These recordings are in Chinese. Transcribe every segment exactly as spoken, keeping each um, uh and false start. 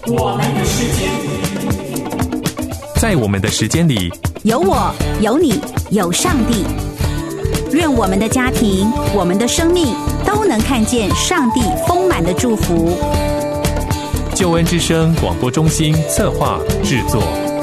我们的时间， 在我们的时间里， 有我，有你，有上帝。愿我们的家庭，我们的生命都能看见上帝丰满的祝福。 救恩之声广播中心策划制作。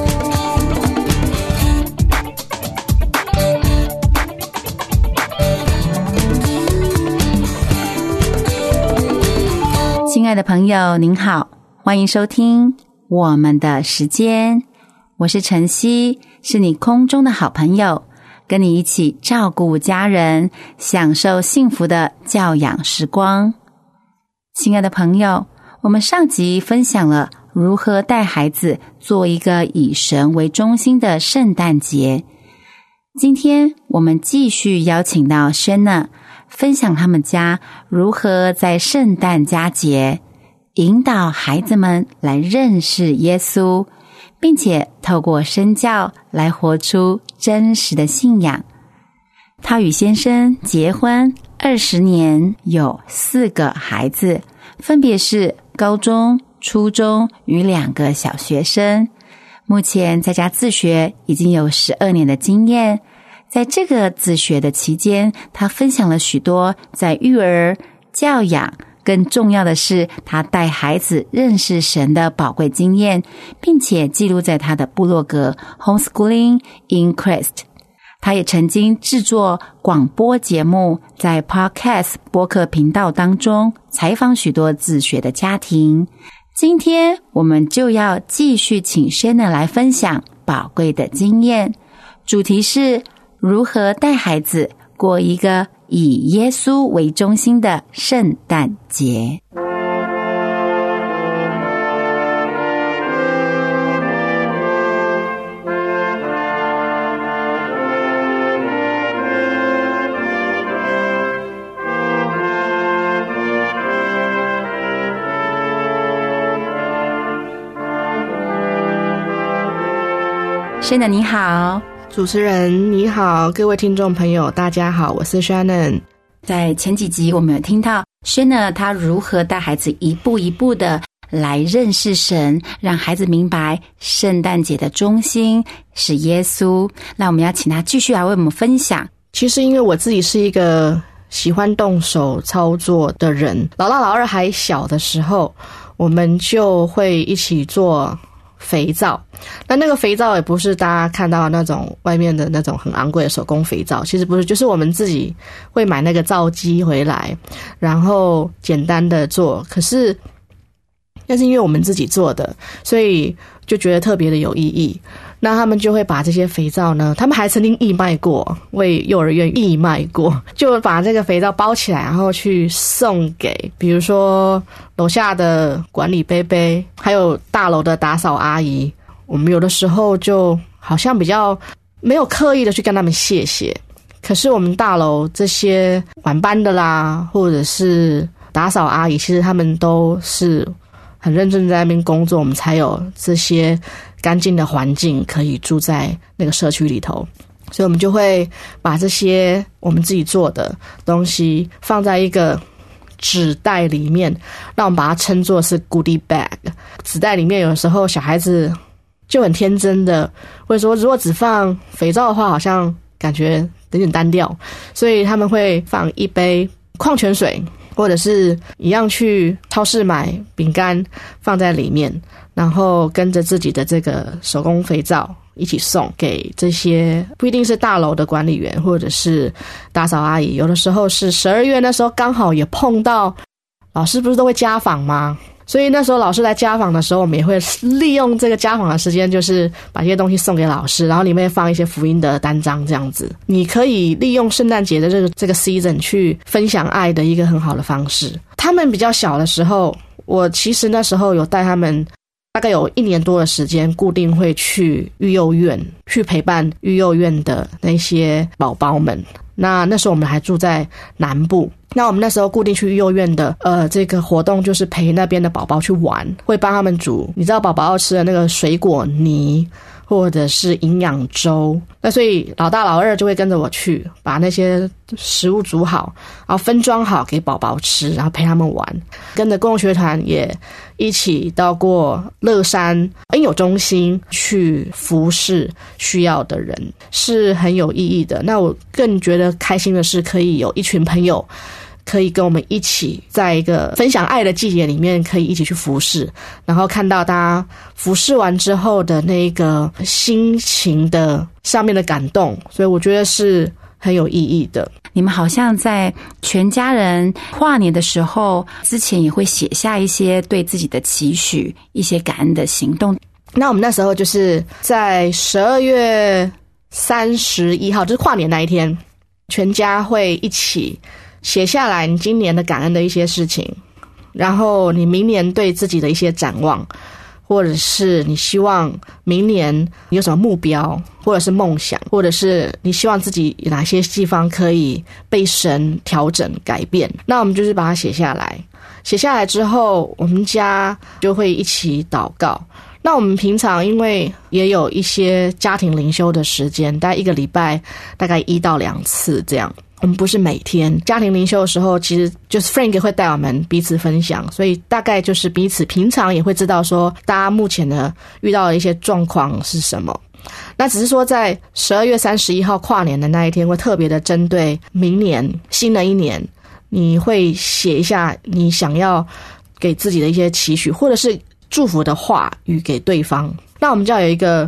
亲爱的朋友您好，欢迎收听我们的时间，我是晨曦，是你空中的好朋友，跟你一起照顾家人，享受幸福的教养时光。亲爱的朋友，我们上集分享了如何带孩子做一个以神为中心的圣诞节。今天我们继续邀请到 Shanna 分享他们家如何在圣诞佳节引导孩子们来认识耶稣，并且透过身教来活出真实的信仰。她与先生结婚二十年，有四个孩子，分别是高中、初中与两个小学生。目前在家自学已经有十二年的经验。在这个自学的期间，她分享了许多在育儿、教养，更重要的是她带孩子认识神的宝贵经验，并且记录在她的部落格 Homeschooling in Christ。 她也曾经制作广播节目，在 Podcast 播客频道当中采访许多自学的家庭。今天我们就要继续请 Shanna 来分享宝贵的经验，主题是如何带孩子过一个以耶稣为中心的圣诞节。Shanna 你好。 主持人你好，各位听众朋友大家好，我是 Shannon。 在前几集我们有听到 Shanna 她如何带孩子一步一步的来认识神，让孩子明白圣诞节的中心是耶稣。那我们要请她继续来为我们分享。 其实因为我自己是一个喜欢动手操作的人，老大老二还小的时候，我们就会一起做肥皂。那那个肥皂也不是大家看到那种外面的那种很昂贵的手工肥皂，其实不是，就是我们自己会买那个皂机回来，然后简单的做。可是但是因为我们自己做的，所以就觉得特别的有意义。那他们就会把这些肥皂呢，他们还曾经义卖过，为幼儿园义卖过，就把这个肥皂包起来，然后去送给比如说楼下的管理伯伯，还有大楼的打扫阿姨。我们有的时候就好像比较没有刻意的去跟他们谢谢，可是我们大楼这些晚班的啦，或者是打扫阿姨，其实他们都是很认真在那边工作，我们才有这些干净的环境可以住在那个社区里头。所以我们就会把这些我们自己做的东西放在一个纸袋里面，让我们把它称作是 goodie bag。 纸袋里面有的时候小孩子就很天真的会说，如果只放肥皂的话好像感觉有点单调，所以他们会放一杯矿泉水，或者是一样去超市买饼干放在里面，然后跟着自己的这个手工肥皂一起送给这些不一定是大楼的管理员或者是打扫阿姨。有的时候是十二月那时候刚好也碰到老师不是都会家访吗，所以那时候老师来家访的时候，我们也会利用这个家访的时间，就是把这些东西送给老师，然后里面放一些福音的单张这样子。你可以利用圣诞节的这个这个 season 去分享爱的一个很好的方式。他们比较小的时候，我其实那时候有带他们大概有一年多的时间，固定会去育幼院去陪伴育幼院的那些宝宝们。那那时候我们还住在南部，那我们那时候固定去育幼院的呃这个活动就是陪那边的宝宝去玩，会帮他们煮你知道宝宝要吃的那个水果泥， 或者是营养粥。那所以老大老二就会跟着我去把那些食物煮好，然后分装好给宝宝吃，然后陪他们玩。跟着共学团也一起到过乐山恩友中心去服侍需要的人，是很有意义的。那我更觉得开心的是可以有一群朋友可以跟我们一起在一个分享爱的季节里面可以一起去服侍，然后看到大家服侍完之后的那个心情的上面的感动，所以我觉得是很有意义的。 你们好像在全家人跨年的时候之前也会写下一些对自己的期许，一些感恩的行动。 那我们那时候就是在十二月三十一号，就是跨年那一天，全家会一起写下来你今年的感恩的一些事情，然后你明年对自己的一些展望，或者是你希望明年你有什么目标，或者是梦想，或者是你希望自己哪些地方可以被神调整改变。那我们就是把它写下来，写下来之后我们家就会一起祷告。那我们平常因为也有一些家庭灵修的时间，大概一个礼拜大概一到两次这样，我们不是每天家庭灵修的时候，其实就是 Frank 会带我们彼此分享，所以大概就是彼此平常也会知道说大家目前呢遇到的一些状况是什么。那只是说在十二月三十一号跨年的那一天，会特别的针对明年新的一年，你会写一下你想要给自己的一些期许，或者是祝福的话语给对方。那我们就要有一个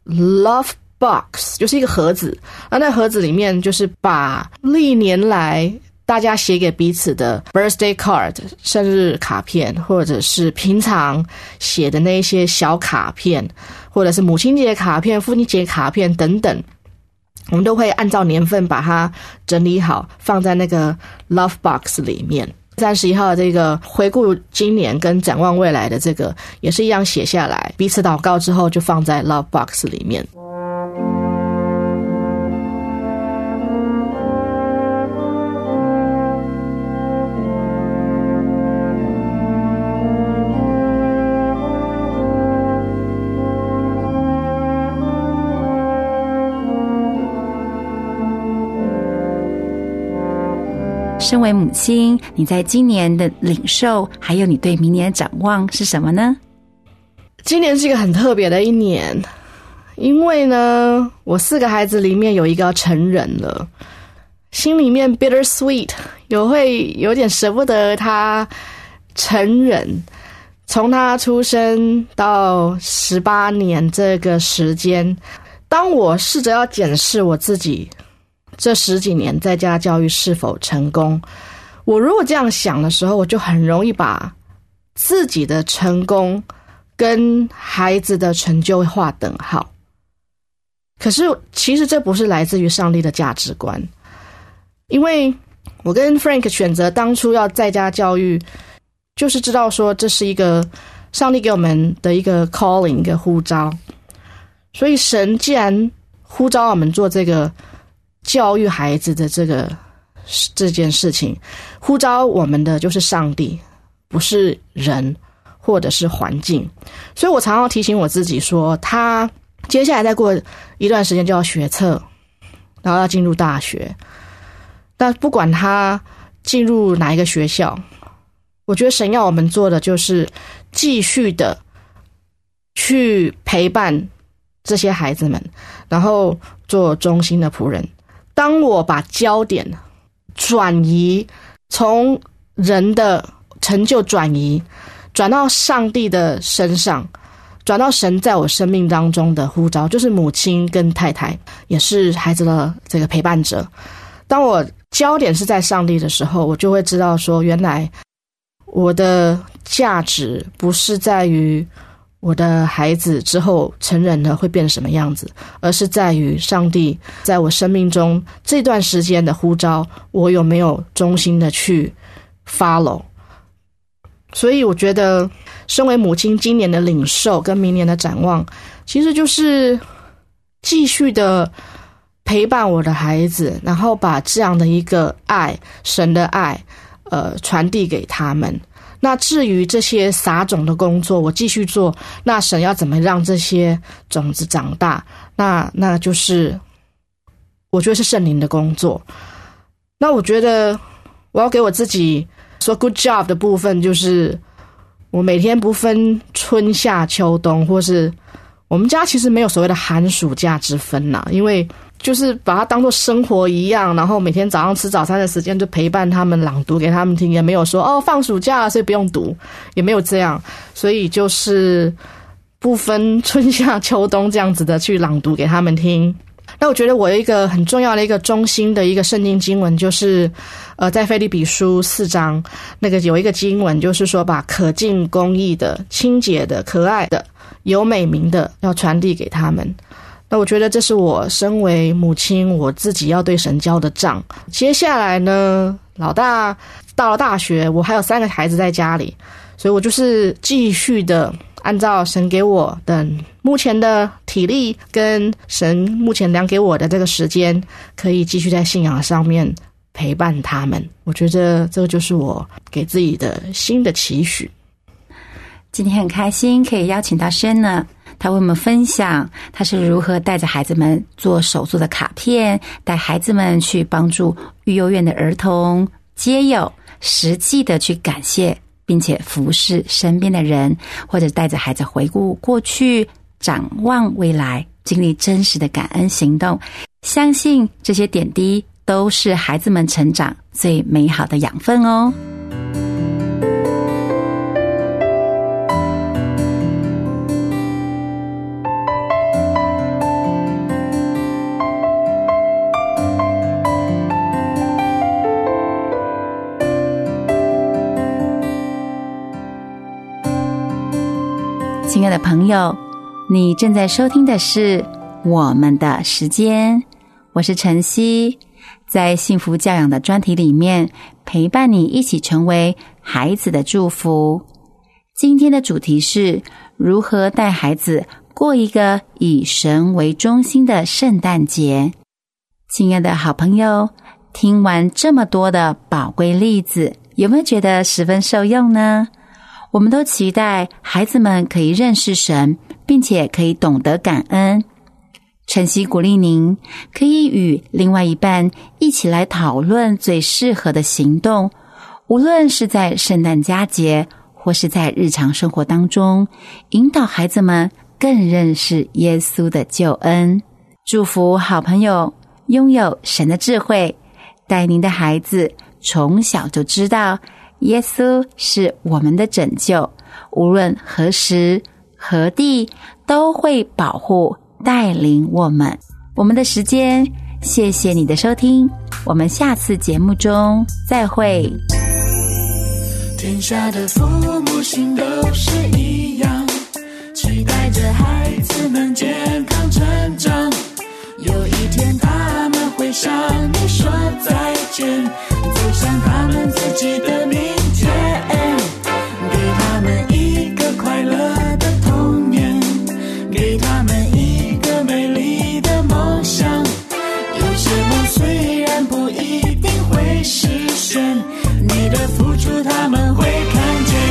love box， 就是一个盒子，那那盒子里面就是把历年来大家写给彼此的 birthday card 生日卡片，或者是平常写的那一些小卡片，或者是母亲节卡片、父亲节卡片等等，我们都会按照年份把它整理好，放在那个 love box 里面。三十一号的这个回顾今年跟展望未来的这个也是一样写下来，彼此祷告之后就放在 love box 里面。 身为母亲，你在今年的领受还有你对明年的展望是什么呢？ 今年是一个很特别的一年，因为呢我四个孩子里面有一个要成人了，心里面 bittersweet， 有会有点舍不得他成人。从他出生到十八年这个时间，当我试着要检视我自己这十几年在家教育是否成功，我如果这样想的时候，我就很容易把自己的成功跟孩子的成就划等号。可是其实这不是来自于上帝的价值观，因为我跟 Frank 选择当初要在家教育，就是知道说这是一个上帝给我们的一个 calling， 一个呼召。所以神既然呼召我们做这个教育孩子的这个这件事情，呼召我们的就是上帝，不是人或者是环境。所以我常常提醒我自己说，他接下来再过一段时间就要学测，然后要进入大学，但不管他进入哪一个学校，我觉得神要我们做的就是继续的去陪伴这些孩子们，然后做忠心的仆人。当我把焦点转移，从人的成就转移，转到上帝的身上，转到神在我生命当中的呼召，就是母亲跟太太，也是孩子的这个陪伴者。当我焦点是在上帝的时候，我就会知道说，原来我的价值不是在于我的孩子之后成人了会变什么样子，而是在于上帝在我生命中这段时间的呼召，我有没有忠心的去 follow。 所以我觉得身为母亲，今年的领受跟明年的展望，其实就是继续的陪伴我的孩子，然后把这样的一个爱，神的爱， 呃传递给他们。那至于这些撒种的工作，我继续做，那神要怎么让这些种子长大？那那就是我觉得是圣灵的工作。那我觉得我要给我自己说 good job 的部分，就是我每天不分春夏秋冬，或是我们家其实没有所谓的寒暑假之分啦，因为就是把它当作生活一样，然后每天早上吃早餐的时间就陪伴他们朗读给他们听，也没有说哦放暑假了所以不用读，也没有这样，所以就是不分春夏秋冬这样子的去朗读给他们听。那我觉得我有一个很重要的一个中心的一个圣经经文，就是呃在腓立比书四章那个有一个经文，就是说把可敬公义的清洁的可爱的有美名的要传递给他们。那我觉得这是我身为母亲我自己要对神交的账。接下来呢，老大到了大学，我还有三个孩子在家里，所以我就是继续的按照神给我的目前的体力跟神目前量给我的这个时间，可以继续在信仰上面陪伴他们。我觉得这个就是我给自己的新的期许。 今天很开心可以邀请到轩呢，他为我们分享他是如何带着孩子们做手做的卡片，带孩子们去帮助育幼院的儿童街友，实际的去感谢并且服侍身边的人，或者带着孩子回顾过去，展望未来，经历真实的感恩行动。相信这些点滴都是孩子们成长最美好的养分哦。亲爱的朋友，你正在收听的是我们的时间，我是晨曦，在幸福教养的专题里面陪伴你一起成为孩子的祝福。今天的主题是如何带孩子过一个以神为中心的圣诞节。亲爱的好朋友，听完这么多的宝贵例子，有没有觉得十分受用呢？我们都期待孩子们可以认识神，并且可以懂得感恩。晨曦鼓励您可以与另外一半一起来讨论最适合的行动，无论是在圣诞佳节或是在日常生活当中，引导孩子们更认识耶稣的救恩。祝福好朋友拥有神的智慧，带您的孩子从小就知道耶稣是我们的拯救，无论何时何地都会保护带领我们。我们的时间，谢谢你的收听，我们下次节目中再会。 天下的父母心都是一样，期待着孩子们健康成长，有一天他们会向你说再见，走向他们自己的明天，给他们一个快乐的童年，给他们一个美丽的梦想。有些梦虽然不一定会实现，你的付出他们会看见。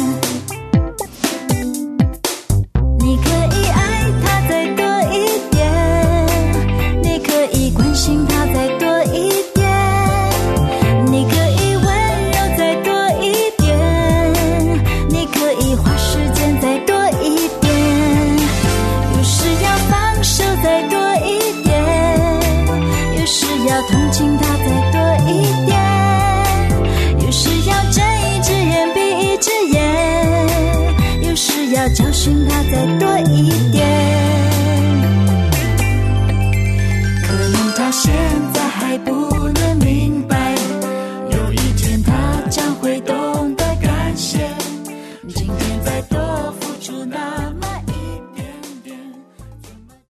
你可以爱他再多一点，你可以关心他再多一点，你可以温柔再多一点，你可以花时间再多一点，有时要放手再多一点，有时要同情他再多一点，有时要睁一只眼闭一只眼，有时要教训他再多一点。